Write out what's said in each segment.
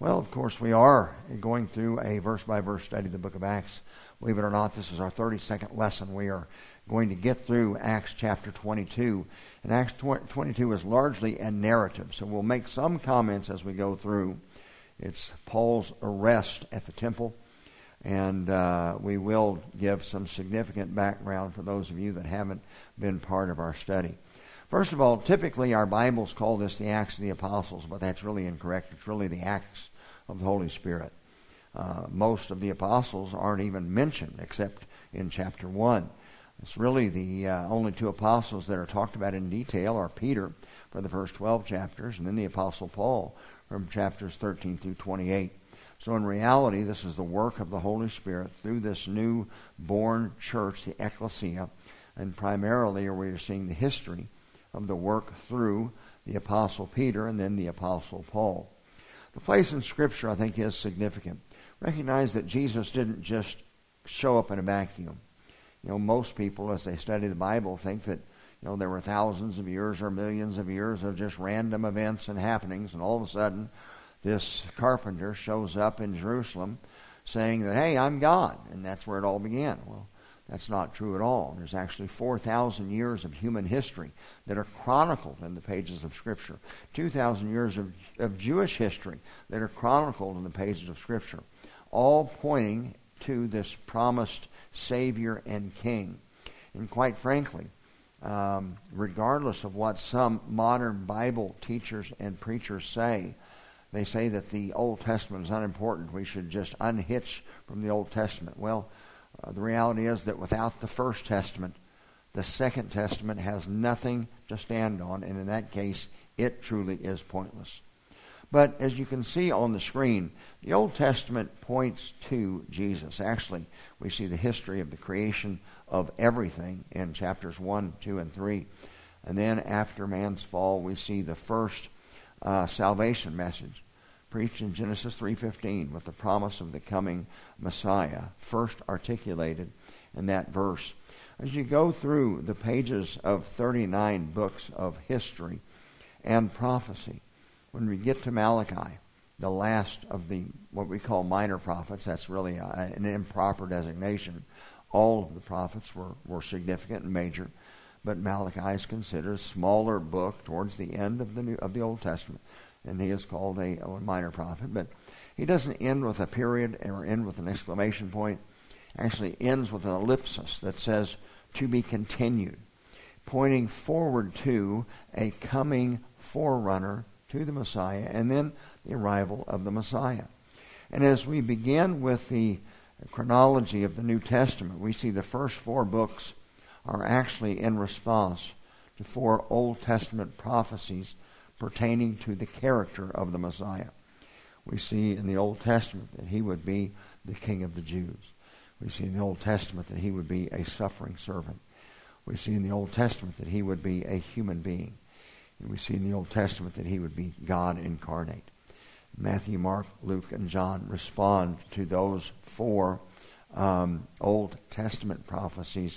Well, of course, we are going through a verse-by-verse study of the book of Acts. Believe it or not, this is our 32nd lesson. We are going to get through Acts chapter 22. And Acts 22 is largely a narrative, so we'll make some comments as we go through. It's Paul's arrest at the temple, and we will give some significant background for those of you that haven't been part of our study. First of all, typically our Bibles call this the Acts of the Apostles, but that's really incorrect. It's really the Acts of the Holy Spirit. Most of the apostles aren't even mentioned except in chapter 1. It's really the only two apostles that are talked about in detail are Peter for the first 12 chapters, and then the Apostle Paul from chapters 13 through 28. So in reality, this is the work of the Holy Spirit through this new-born church, the ecclesia, and primarily we're seeing the history of the work through the Apostle Peter and then the Apostle Paul. The place in Scripture, I think, is significant. Recognize that Jesus didn't just show up in a vacuum. You know, most people, as they study the Bible, think that, you know, there were thousands of years or millions of years of just random events and happenings, and all of a sudden, this carpenter shows up in Jerusalem saying that, hey, I'm God, and that's where it all began. Well, that's not true at all. There's actually 4,000 years of human history that are chronicled in the pages of Scripture. 2,000 years of Jewish history that are chronicled in the pages of Scripture. All pointing to this promised Savior and King. And quite frankly, regardless of what some modern Bible teachers and preachers say, they say that the Old Testament is unimportant. We should just unhitch from the Old Testament. Well, the reality is that without the First Testament, the Second Testament has nothing to stand on, and in that case, it truly is pointless. But as you can see on the screen, the Old Testament points to Jesus. Actually, we see the history of the creation of everything in chapters 1, 2, and 3. And then after man's fall, we see the first salvation message preached in Genesis 3:15 with the promise of the coming Messiah, first articulated in that verse. As you go through the pages of 39 books of history and prophecy, when we get to Malachi, the last of the what we call minor prophets, that's really an improper designation. All of the prophets were significant and major, but Malachi is considered a smaller book towards the end of the Old Testament, and he is called a minor prophet. But he doesn't end with a period or end with an exclamation point. Actually ends with an ellipsis that says, to be continued, pointing forward to a coming forerunner to the Messiah, and then the arrival of the Messiah. And as we begin with the chronology of the New Testament, we see the first 4 books are actually in response to 4 Old Testament prophecies pertaining to the character of the Messiah. We see in the Old Testament that he would be the King of the Jews. We see in the Old Testament that he would be a suffering servant. We see in the Old Testament that he would be a human being. And we see in the Old Testament that he would be God incarnate. Matthew, Mark, Luke, and John respond to those 4 Old Testament prophecies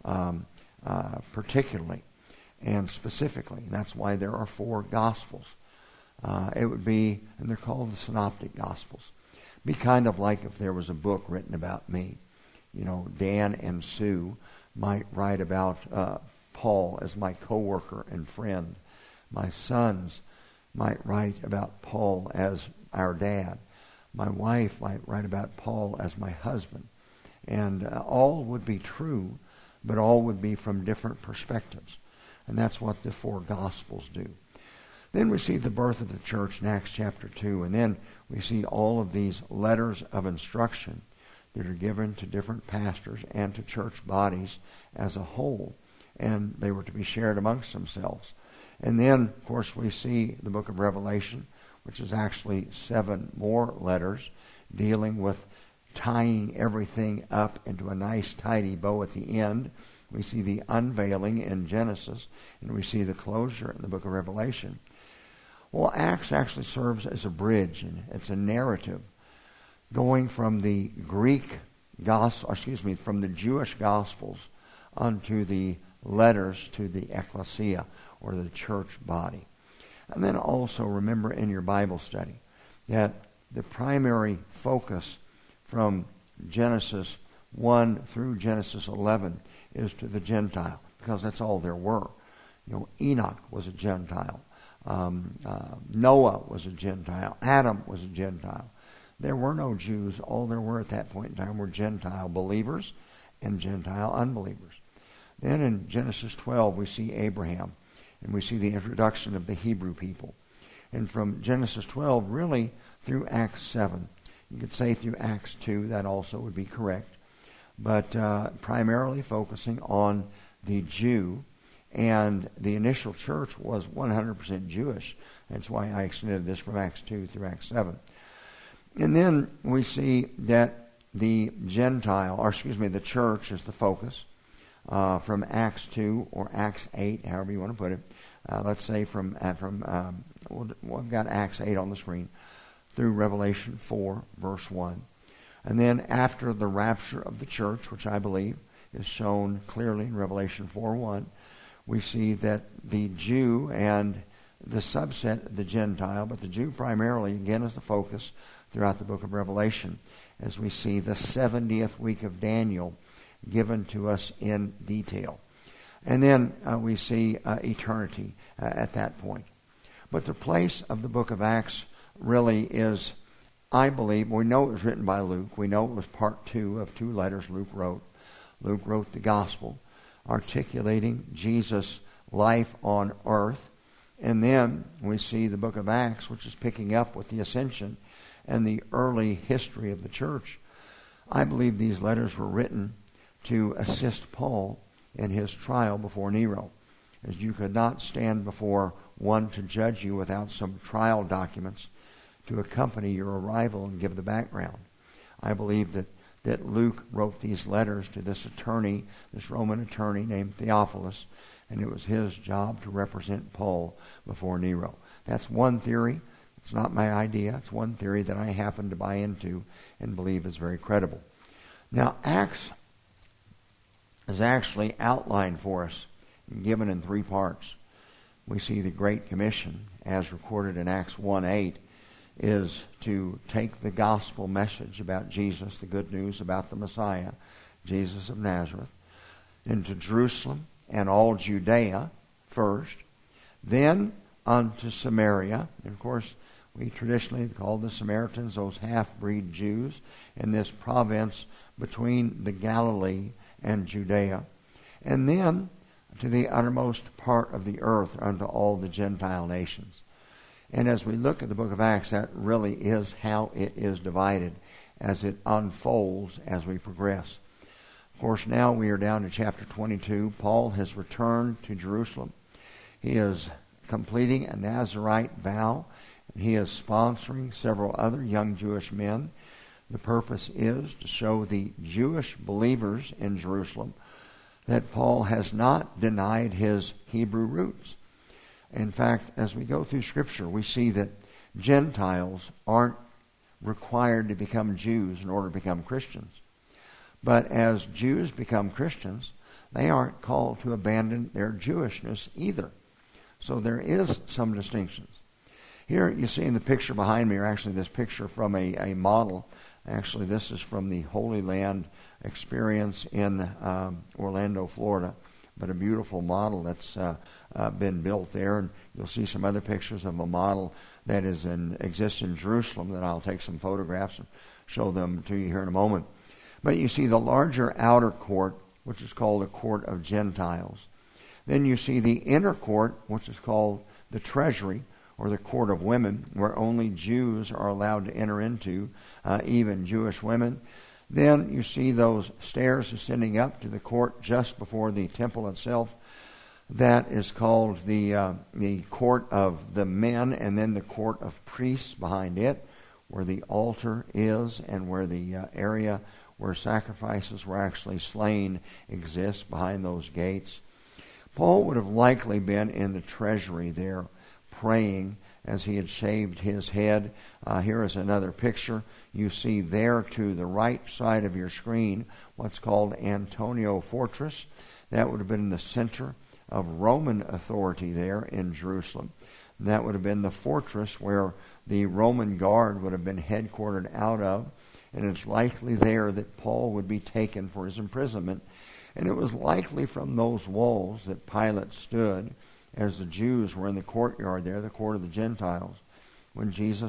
particularly and specifically. And that's why there are 4 Gospels. It would be, and they're called the Synoptic Gospels. Be kind of like if there was a book written about me. You know, Dan and Sue might write about Paul as my coworker and friend. My sons might write about Paul as our dad. My wife might write about Paul as my husband. And all would be true, but all would be from different perspectives. And that's what the 4 Gospels do. Then we see the birth of the church in Acts chapter 2. And then we see all of these letters of instruction that are given to different pastors and to church bodies as a whole. And they were to be shared amongst themselves. And then, of course, we see the book of Revelation, which is actually 7 more letters dealing with tying everything up into a nice, tidy bow at the end. We see the unveiling in Genesis, and we see the closure in the book of Revelation. Well, Acts actually serves as a bridge, and it's a narrative going from the from the Jewish Gospels onto the letters to the ecclesia, or the church body. And then also remember in your Bible study that the primary focus from Genesis 1 through Genesis 11 is to the Gentile, because that's all there were. Enoch was a Gentile. Noah was a Gentile. Adam was a Gentile. There were no Jews. All there were at that point in time were Gentile believers and Gentile unbelievers. Then in Genesis 12 we see Abraham, and we see the introduction of the Hebrew people. And from Genesis 12 really through Acts 7, you could say through Acts 2, that also would be correct, but primarily focusing on the Jew. And the initial church was 100% Jewish. That's why I extended this from Acts 2 through Acts 7. And then we see that the the church is the focus from Acts 2 or Acts 8, however you want to put it. Let's say we've got Acts 8 on the screen through Revelation 4, verse 1. And then after the rapture of the church, which I believe is shown clearly in Revelation 4:1, we see that the Jew and the subset, the Gentile, but the Jew primarily, again, is the focus throughout the book of Revelation, as we see the 70th week of Daniel given to us in detail. And then we see eternity at that point. But the place of the book of Acts really is, I believe, we know it was written by Luke. We know it was part 2 of 2 letters Luke wrote. Luke wrote the gospel, articulating Jesus' life on earth. And then we see the book of Acts, which is picking up with the ascension and the early history of the church. I believe these letters were written to assist Paul in his trial before Nero, as you could not stand before one to judge you without some trial documents to accompany your arrival and give the background. I believe that Luke wrote these letters to this attorney, this Roman attorney named Theophilus, and it was his job to represent Paul before Nero. That's one theory. It's not my idea. It's one theory that I happen to buy into and believe is very credible. Now, Acts is actually outlined for us and given in 3 parts. We see the Great Commission, as recorded in Acts 1:8, is to take the gospel message about Jesus, the good news about the Messiah, Jesus of Nazareth, into Jerusalem and all Judea first, then unto Samaria. And of course, we traditionally call the Samaritans those half-breed Jews in this province between the Galilee and Judea, and then to the uttermost part of the earth, unto all the Gentile nations. And as we look at the book of Acts, that really is how it is divided as it unfolds as we progress. Of course, now we are down to chapter 22. Paul has returned to Jerusalem. He is completing a Nazirite vow, and he is sponsoring several other young Jewish men. The purpose is to show the Jewish believers in Jerusalem that Paul has not denied his Hebrew roots. In fact, as we go through Scripture, we see that Gentiles aren't required to become Jews in order to become Christians. But as Jews become Christians, they aren't called to abandon their Jewishness either. So there is some distinctions. Here you see in the picture behind me, or actually this picture from a model. Actually, this is from the Holy Land experience in Orlando, Florida. But a beautiful model that's been built there. And you'll see some other pictures of a model that exists in Jerusalem that I'll take some photographs and show them to you here in a moment. But you see the larger outer court, which is called the court of Gentiles. Then you see the inner court, which is called the treasury, or the court of women, where only Jews are allowed to enter into, even Jewish women. Then you see those stairs ascending up to the court just before the temple itself. That is called the court of the men, and then the court of priests behind it, where the altar is and where the area where sacrifices were actually slain exists behind those gates. Paul would have likely been in the treasury there praying as he had shaved his head. Here is another picture. You see there to the right side of your screen what's called Antonia Fortress. That would have been the center of Roman authority there in Jerusalem. And that would have been the fortress where the Roman guard would have been headquartered out of. And it's likely there that Paul would be taken for his imprisonment. And it was likely from those walls that Pilate stood as the Jews were in the courtyard there, the court of the Gentiles, when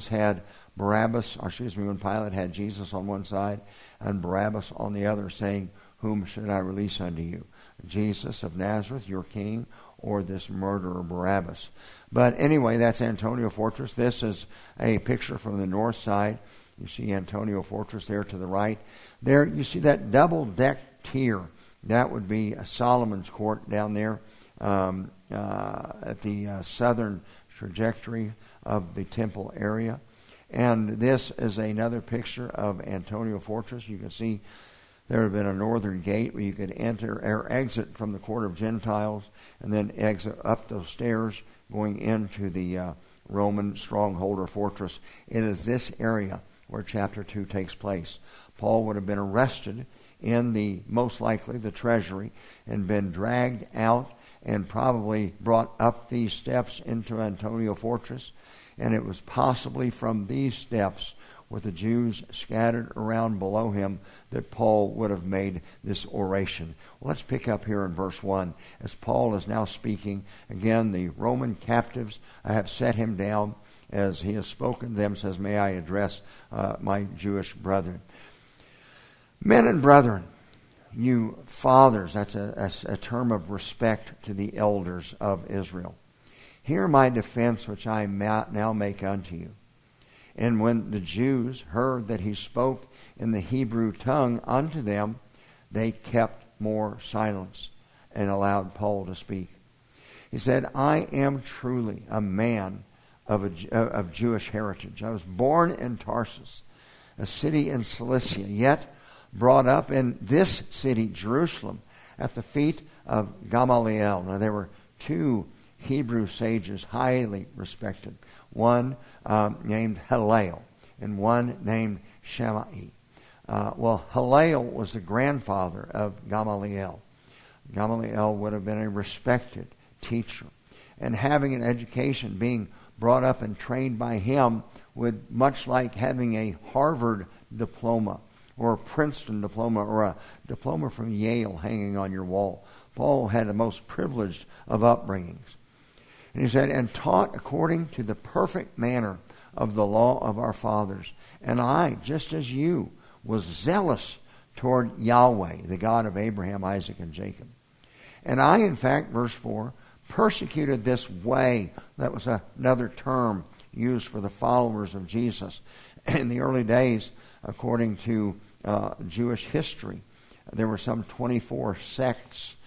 when Pilate had Jesus on one side and Barabbas on the other, saying, "Whom should I release unto you? Jesus of Nazareth, your king, or this murderer Barabbas?" But anyway, that's Antonia Fortress. This is a picture from the north side. You see Antonia Fortress there to the right. There you see that double-decked tier. That would be Solomon's Court down there at the southern trajectory of the temple area. And this is another picture of Antonia Fortress. You can see there had been a northern gate where you could enter or exit from the court of Gentiles and then exit up those stairs going into the Roman stronghold or fortress. It is this area where chapter 2 takes place. Paul would have been arrested in most likely the treasury and been dragged out and probably brought up these steps into Antonia Fortress. And it was possibly from these steps, with the Jews scattered around below him, that Paul would have made this oration. Well, let's pick up here in verse 1. As Paul is now speaking, again, the Roman captives, I have set him down. As he has spoken to them, says, "May I address my Jewish brethren. Men and brethren, you fathers," that's a term of respect to the elders of Israel. "Hear my defense, which I now make unto you." And when the Jews heard that he spoke in the Hebrew tongue unto them, they kept more silence and allowed Paul to speak. He said, "I am truly a man of Jewish heritage. I was born in Tarsus, a city in Cilicia, yet brought up in this city, Jerusalem, at the feet of Gamaliel." Now there were two Hebrew sages highly respected, one named Hillel and one named Shammai. Hillel was the grandfather of Gamaliel. Gamaliel would have been a respected teacher, and having an education, being brought up and trained by him, would much like having a Harvard diploma or a Princeton diploma or a diploma from Yale hanging on your wall. Paul had the most privileged of upbringings. And he said, "And taught according to the perfect manner of the law of our fathers. And I, just as you, was zealous toward Yahweh, the God of Abraham, Isaac, and Jacob. And I, in fact," verse 4, "persecuted this way." That was another term used for the followers of Jesus. In the early days, according to Jewish history, there were some 24 sects,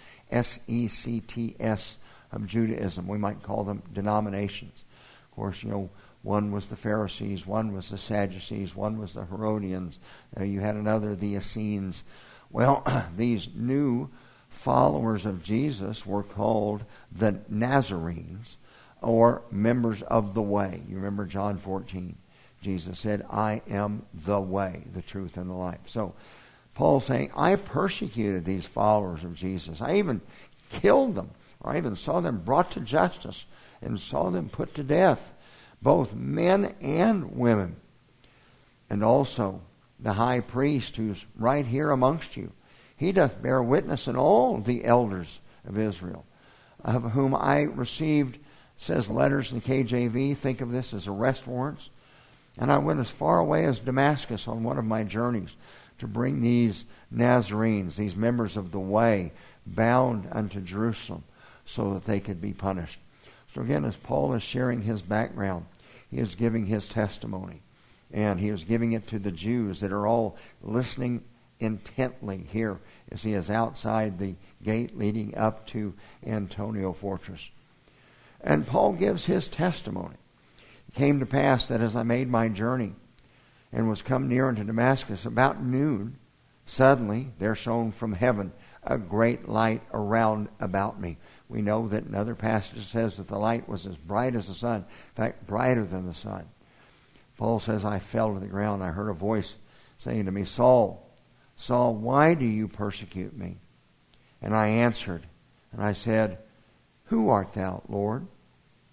sects, of Judaism. We might call them denominations. Of course, one was the Pharisees, one was the Sadducees, one was the Herodians. You had another, the Essenes. Well, these new followers of Jesus were called the Nazarenes, or members of the way. You remember John 14. Jesus said, "I am the way, the truth, and the life." So Paul's saying, I persecuted these followers of Jesus. I even killed them. Or I even saw them brought to justice and saw them put to death, both men and women. And also the high priest, who's right here amongst you, he doth bear witness, in all the elders of Israel, of whom I received, says letters in the KJV, think of this as arrest warrants. And I went as far away as Damascus on one of my journeys to bring these Nazarenes, these members of the way, bound unto Jerusalem, so that they could be punished. So again, as Paul is sharing his background, he is giving his testimony. And he is giving it to the Jews that are all listening intently here as he is outside the gate leading up to Antonia Fortress. And Paul gives his testimony. It came to pass that as I made my journey and was come near unto Damascus, about noon, suddenly there shone from heaven a great light around about me. We know that in other passages says that the light was as bright as the sun, in fact, brighter than the sun. Paul says, I fell to the ground. I heard a voice saying to me, Saul, Saul, why do you persecute me? And I answered, and I said, Who art thou, Lord?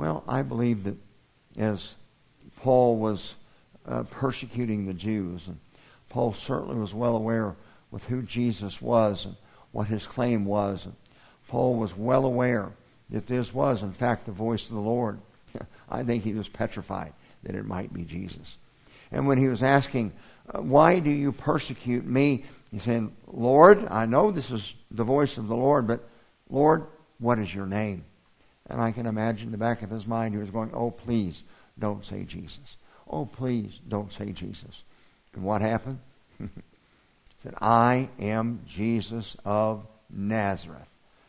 Well, I believe that as Paul was persecuting the Jews, and Paul certainly was well aware with who Jesus was and what his claim was. And Paul was well aware that this was, in fact, the voice of the Lord. I think he was petrified that it might be Jesus. And when he was asking, why do you persecute me? He's saying, Lord, I know this is the voice of the Lord, but Lord, what is your name? And I can imagine in the back of his mind he was going, oh, please don't say Jesus. Oh, please don't say Jesus. And what happened? He said, I am Jesus of Nazareth.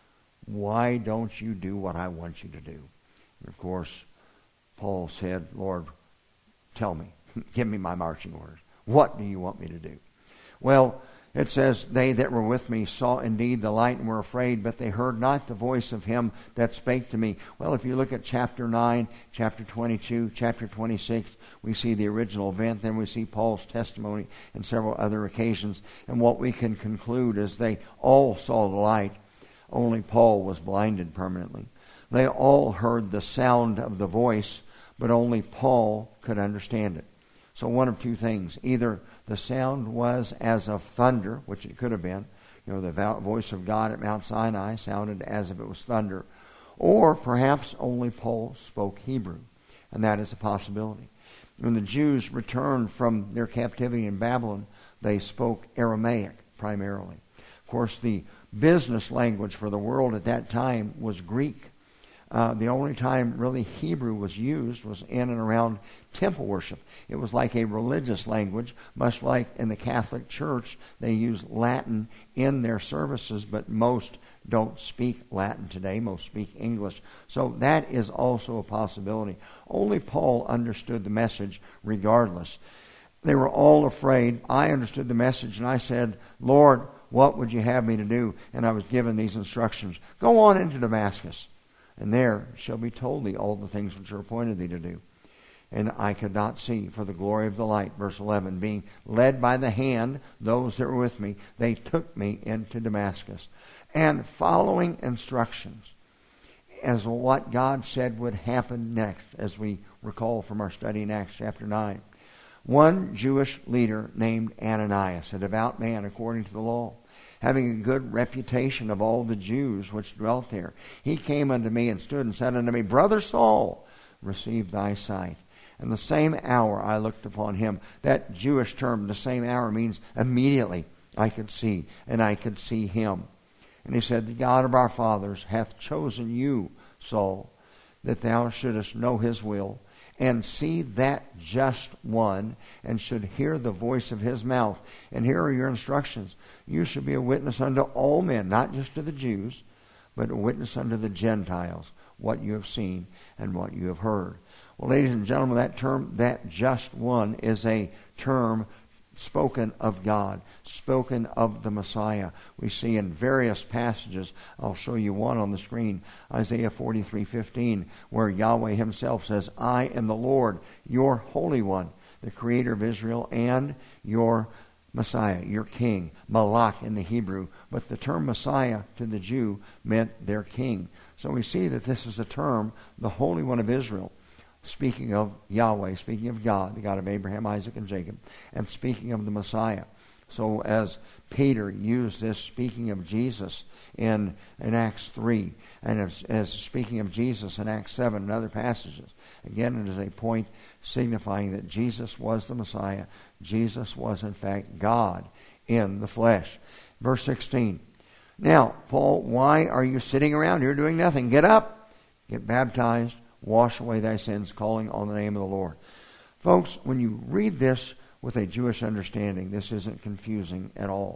Why don't you do what I want you to do? And of course, Paul said, Lord, tell me. Give me my marching orders. What do you want me to do? Well, it says, they that were with me saw indeed the light and were afraid, but they heard not the voice of him that spake to me. Well, if you look at chapter 9, chapter 22, chapter 26, we see the original event. Then we see Paul's testimony and several other occasions. And what we can conclude is they all saw the light. Only Paul was blinded permanently. They all heard the sound of the voice, but only Paul could understand it. So one of two things. Either the sound was as of thunder, which it could have been. You know, the voice of God at Mount Sinai sounded as if it was thunder. Or perhaps only Paul spoke Hebrew. And that is a possibility. When the Jews returned from their captivity in Babylon, they spoke Aramaic primarily. Of course, the business language for the world at that time was Greek. The only time really Hebrew was used was in and around temple worship. It was like a religious language, much like in the Catholic Church they use Latin in their services, but most don't speak Latin today. Most speak English. So that is also a possibility. Only Paul understood the message regardless. They were all afraid. I understood the message and I said, Lord, what would you have me to do? And I was given these instructions. Go on into Damascus. And there shall be told thee all the things which are appointed thee to do. And I could not see for the glory of the light. Verse 11, being led by the hand, those that were with me, they took me into Damascus. And following instructions as what God said would happen next, as we recall from our study in Acts chapter 9. One Jewish leader named Ananias, a devout man according to the law, having a good reputation of all the Jews which dwelt there. He came unto me and stood and said unto me, Brother Saul, receive thy sight. And the same hour I looked upon him. That Jewish term, the same hour, means immediately I could see, and I could see him. And he said, the God of our fathers hath chosen you, Saul, that thou shouldest know his will, and see that just one, and should hear the voice of his mouth. And here are your instructions. You should be a witness unto all men, not just to the Jews, but a witness unto the Gentiles, what you have seen and what you have heard. Well, ladies and gentlemen, that term, that just one, is a term spoken of God, spoken of the Messiah. We see in various passages. I'll show you one on the screen, Isaiah 43:15, where Yahweh himself says, I am the Lord, your Holy One, the Creator of Israel, and your Messiah, your King, Malach in the Hebrew. But the term Messiah to the Jew meant their King. So we see that this is a term, the Holy One of Israel, speaking of Yahweh, speaking of God, the God of Abraham, Isaac, and Jacob, and speaking of the Messiah. So as Peter used this, speaking of Jesus in Acts 3, and as speaking of Jesus in Acts 7 and other passages, again, it is a point signifying that Jesus was the Messiah. Jesus was, in fact, God in the flesh. Verse 16. Now, Paul, why are you sitting around here doing nothing? Get up, get baptized, wash away thy sins, calling on the name of the Lord. Folks, when you read this with a Jewish understanding, this isn't confusing at all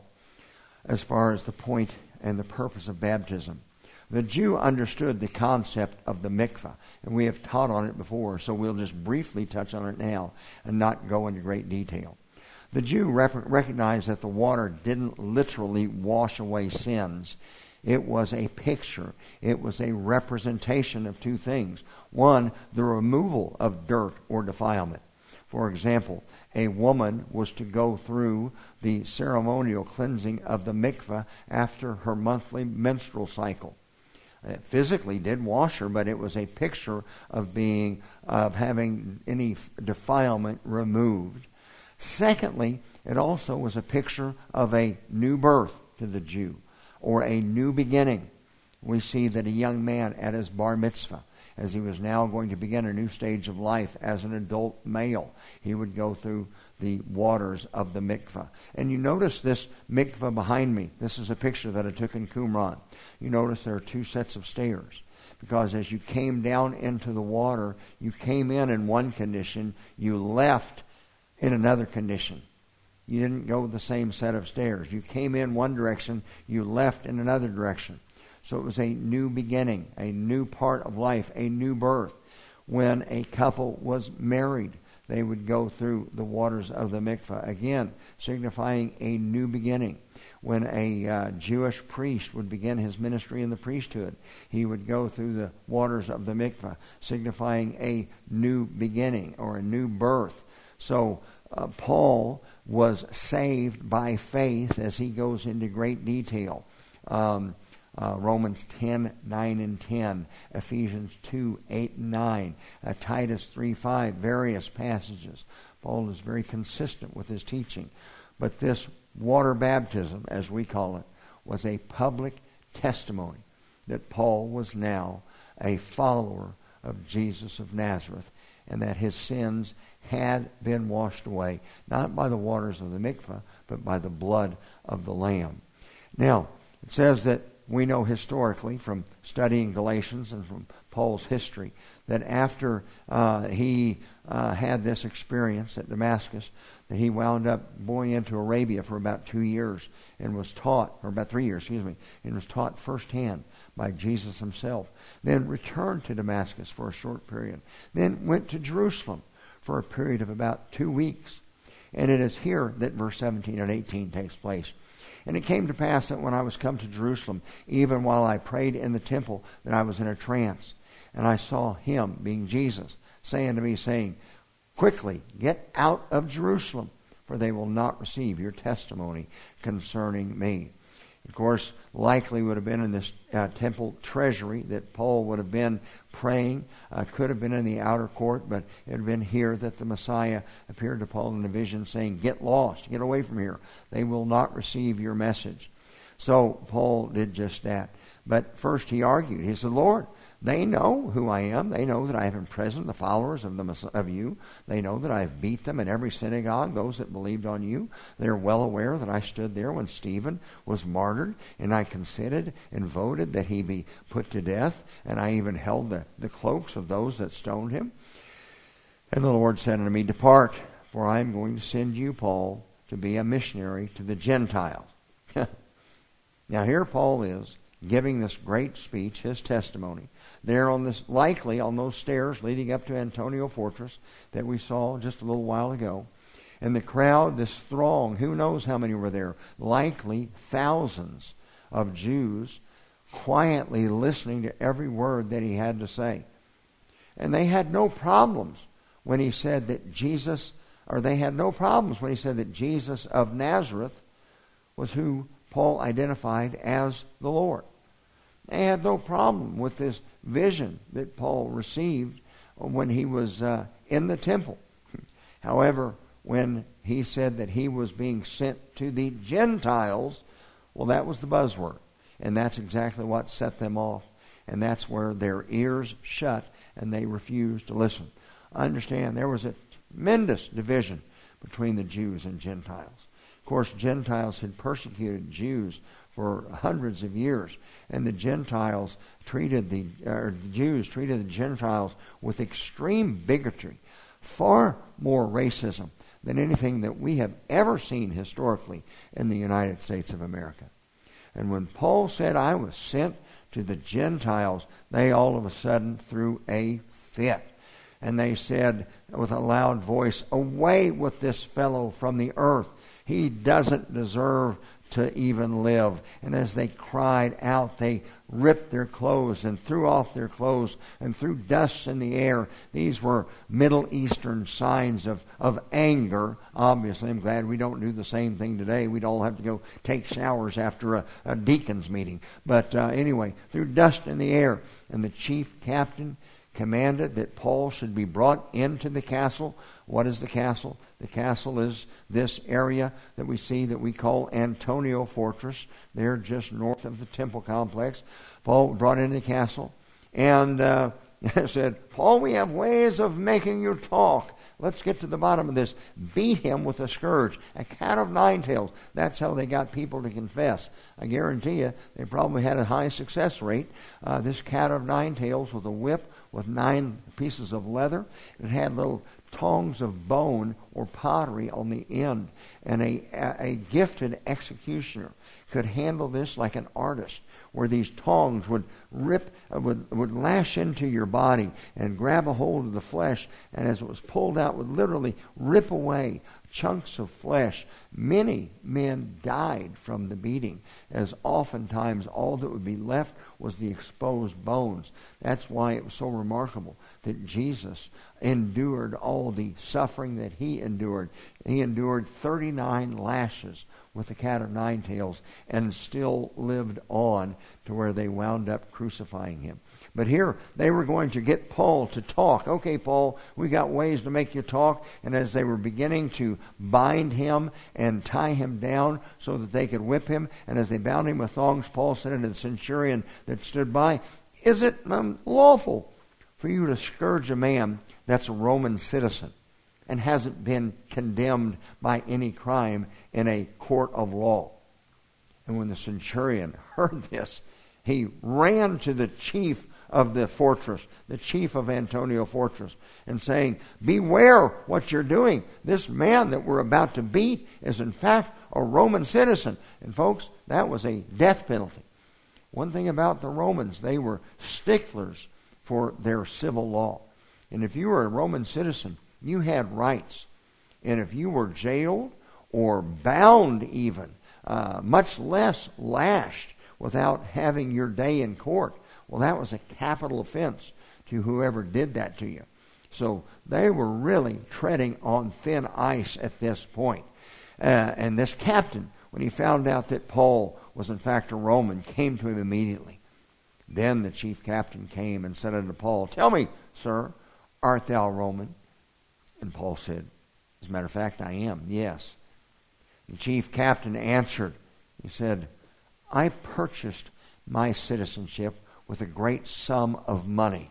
as far as the point and the purpose of baptism. The Jew understood the concept of the mikvah, and we have taught on it before, so we'll just briefly touch on it now and not go into great detail. The Jew recognized that the water didn't literally wash away sins. It was a picture. It was a representation of two things. One, the removal of dirt or defilement. For example, a woman was to go through the ceremonial cleansing of the mikveh after her monthly menstrual cycle. It physically did wash her, but it was a picture of having any defilement removed. Secondly, it also was a picture of a new birth to the Jew, or a new beginning. We see that a young man at his bar mitzvah, as he was now going to begin a new stage of life as an adult male, he would go through the waters of the mikvah. And you notice this mikvah behind me. This is a picture that I took in Qumran. You notice there are two sets of stairs, because as you came down into the water, you came in one condition, you left in another condition. You didn't go the same set of stairs. You came in one direction, you left in another direction. So it was a new beginning, a new part of life, a new birth. When a couple was married, they would go through the waters of the mikvah, again, signifying a new beginning. When a Jewish priest would begin his ministry in the priesthood, he would go through the waters of the mikvah, signifying a new beginning or a new birth. So Paul was saved by faith, as he goes into great detail. Romans 10, 9 and 10, Ephesians 2, 8 and 9, Titus 3, 5, various passages. Paul is very consistent with his teaching. But this water baptism, as we call it, was a public testimony that Paul was now a follower of Jesus of Nazareth, and that his sins had been washed away, not by the waters of the mikvah, but by the blood of the Lamb. Now, it says that we know historically from studying Galatians and from Paul's history that after he had this experience at Damascus, that he wound up going into Arabia for about 2 years and was taught, or about 3 years, and was taught firsthand by Jesus himself. Then returned to Damascus for a short period. Then went to Jerusalem for a period of about 2 weeks. And it is here that verse 17 and 18 takes place. And it came to pass that when I was come to Jerusalem, even while I prayed in the temple, that I was in a trance. And I saw him, being Jesus, saying to me, saying, quickly, get out of Jerusalem, for they will not receive your testimony concerning me. Of course, likely would have been in this temple treasury that Paul would have been praying. Could have been in the outer court, but it would have been here that the Messiah appeared to Paul in a vision saying, get lost, get away from here. They will not receive your message. So Paul did just that. But first he argued. He said, Lord, they know who I am. They know that I have imprisoned the followers of you. They know that I have beat them in every synagogue, those that believed on you. They are well aware that I stood there when Stephen was martyred, and I consented and voted that he be put to death, and I even held the cloaks of those that stoned him. And the Lord said unto me, depart, for I am going to send you, Paul, to be a missionary to the Gentiles. Now here Paul is, giving this great speech, his testimony, there on this, likely on those stairs leading up to Antonia Fortress that we saw just a little while ago. And the crowd, this throng, who knows how many were there, likely thousands of Jews quietly listening to every word that he had to say. And they had no problems when he said that Jesus, or they had no problems when he said that Jesus of Nazareth was who Paul identified as the Lord. They had no problem with this vision that Paul received when he was in the temple. However, when he said that he was being sent to the Gentiles, well, that was the buzzword. And that's exactly what set them off. And that's where their ears shut and they refused to listen. Understand, there was a tremendous division between the Jews and Gentiles. Of course, Gentiles had persecuted Jews for hundreds of years, and the Jews treated the Gentiles with extreme bigotry, far more racism than anything that we have ever seen historically in the United States of America. And when Paul said, I was sent to the Gentiles, they all of a sudden threw a fit. And they said with a loud voice, away with this fellow from the earth. He doesn't deserve to even live. And as they cried out, they ripped their clothes and threw off their clothes and threw dust in the air. These were Middle Eastern signs of anger. Obviously, I'm glad we don't do the same thing today. We'd all have to go take showers after a deacon's meeting. But anyway, threw dust in the air. And the chief captain commanded that Paul should be brought into the castle. What is the castle? The castle is this area that we see that we call Antonia Fortress. They're just north of the temple complex. Paul brought into the castle and said, Paul, we have ways of making you talk. Let's get to the bottom of this. Beat him with a scourge, a cat of nine tails. That's how they got people to confess. I guarantee you, they probably had a high success rate. This cat of nine tails with a whip with 9 pieces of leather. It had little tongs of bone or pottery on the end. And a gifted executioner could handle this like an artist, where these tongs would would lash into your body and grab a hold of the flesh, and as it was pulled out would literally rip away chunks of flesh. Many men died from the beating, as oftentimes all that would be left was the exposed bones. That's why it was so remarkable that Jesus endured all the suffering that he endured. He endured 39 lashes with the cat of nine tails and still lived on to where they wound up crucifying him. But here they were going to get Paul to talk. Okay, Paul, we got ways to make you talk. And as they were beginning to bind him and tie him down so that they could whip him, and as they bound him with thongs, Paul said unto the centurion that stood by, is it lawful for you to scourge a man that's a Roman citizen and hasn't been condemned by any crime in a court of law? And when the centurion heard this, he ran to the chief of the fortress, the chief of Antonia Fortress, and saying, beware what you're doing. This man that we're about to beat is in fact a Roman citizen. And folks, that was a death penalty. One thing about the Romans, they were sticklers for their civil law. And if you were a Roman citizen, you had rights. And if you were jailed or bound even, much less lashed without having your day in court, well, that was a capital offense to whoever did that to you. So they were really treading on thin ice at this point. And this captain, when he found out that Paul was in fact a Roman, came to him immediately. Then the chief captain came and said unto Paul, tell me, sir, art thou Roman? And Paul said, as a matter of fact, I am, yes. The chief captain answered, he said, I purchased my citizenship with a great sum of money.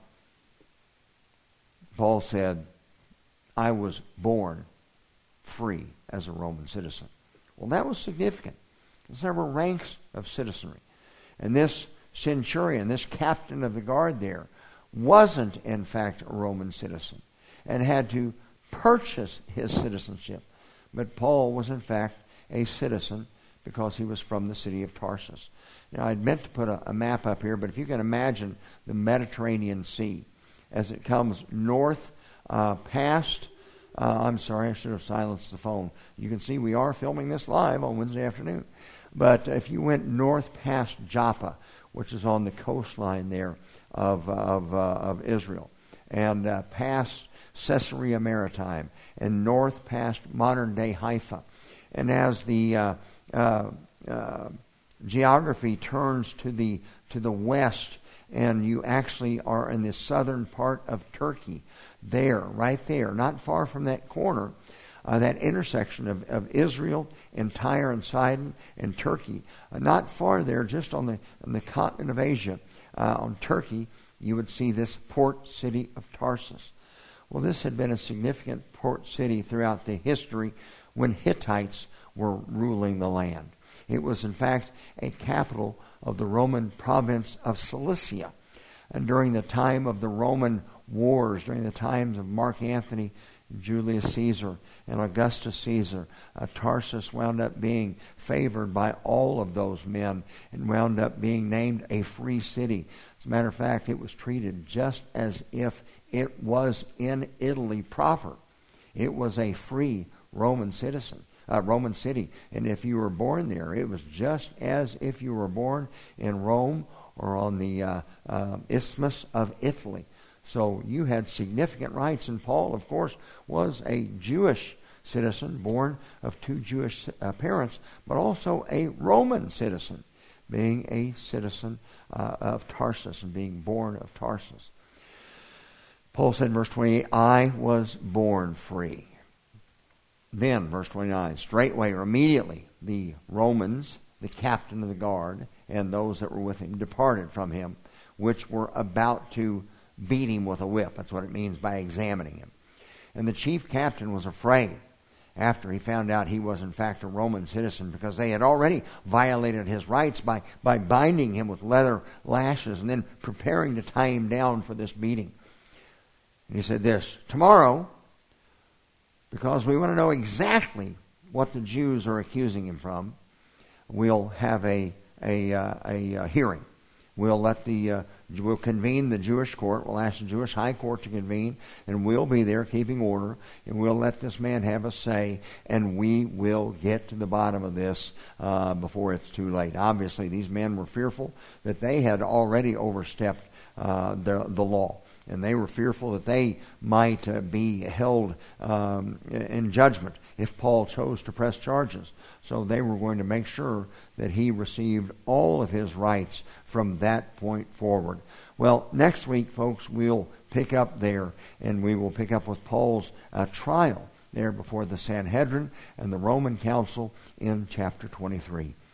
Paul said, I was born free as a Roman citizen. Well, that was significant, because there were ranks of citizenry. And this centurion, this captain of the guard there, wasn't in fact a Roman citizen and had to purchase his citizenship. But Paul was in fact a citizen because he was from the city of Tarsus. Now, I'd meant to put a map up here, but if you can imagine the Mediterranean Sea as it comes north past, I'm sorry, I should have silenced the phone. You can see we are filming this live on Wednesday afternoon. But if you went north past Joppa, which is on the coastline there of Israel, and past Caesarea Maritime, and north past modern-day Haifa, and as the geography turns to the west, and you actually are in the southern part of Turkey, right there, not far from that corner, that intersection of Israel and Tyre and Sidon and Turkey, not far there, just on the continent of Asia, on Turkey, you would see this port city of Tarsus. Well, this had been a significant port city throughout the history when Hittites were ruling the land. It was, in fact, a capital of the Roman province of Cilicia. And during the time of the Roman wars, during the times of Mark Antony, Julius Caesar, and Augustus Caesar, Tarsus wound up being favored by all of those men and wound up being named a free city. As a matter of fact, it was treated just as if it was in Italy proper. It was a free Roman citizen. Roman city. And if you were born there, it was just as if you were born in Rome or on the Isthmus of Italy. So you had significant rights. And Paul, of course, was a Jewish citizen, born of two Jewish parents, but also a Roman citizen, being a citizen of Tarsus and being born of Tarsus. Paul said in verse 28, I was born free. Then, verse 29, straightway or immediately the Romans, the captain of the guard, and those that were with him departed from him, which were about to beat him with a whip. That's what it means by examining him. And the chief captain was afraid after he found out he was in fact a Roman citizen, because they had already violated his rights by binding him with leather lashes and then preparing to tie him down for this beating. And he said this, tomorrow, because we want to know exactly what the Jews are accusing him from, we'll have a hearing. We'll convene the Jewish court. We'll ask the Jewish high court to convene, and we'll be there keeping order, and we'll let this man have a say, and we will get to the bottom of this before it's too late. Obviously, these men were fearful that they had already overstepped the law, and they were fearful that they might be held in judgment if Paul chose to press charges. So they were going to make sure that he received all of his rights from that point forward. Well, next week, folks, we'll pick up there, and we will pick up with Paul's trial there before the Sanhedrin and the Roman council in chapter 23.